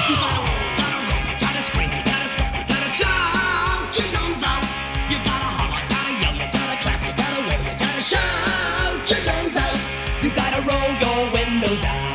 You gotta whistle, gotta roll, you gotta scream, you gotta stomp, you gotta shout your lungs out. You gotta holler, gotta yell, you gotta clap, you gotta wail, you gotta shout your lungs out. You gotta roll your windows down.